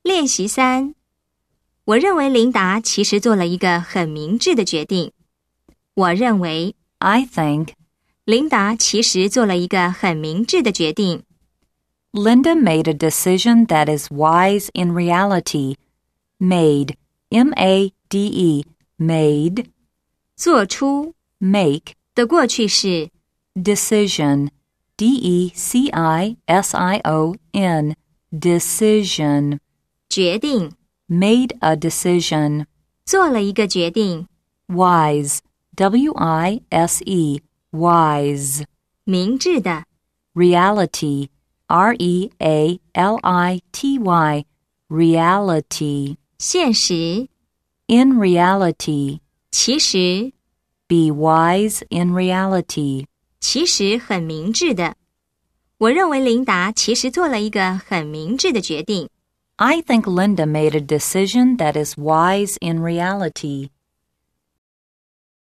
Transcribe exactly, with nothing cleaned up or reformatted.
练习三，我认为琳达其实做了一个很明智的决定。我认为 I think 琳达其实做了一个很明智的决定。 Linda made a decision that is wise in reality. Made, M A D E, made 做出 make 的过去式 decision, D E C I S I O N, decision. 决定 Made a decision. 做了一个决定。 Wise, W I S E, wise. 明智的 Reality, R E A L I T Y, reality. 现实 In reality, 其实 be wise in reality. 其实很明智的。我认为琳达其实做了一个很明智的决定。 I think Linda made a decision that is wise in reality.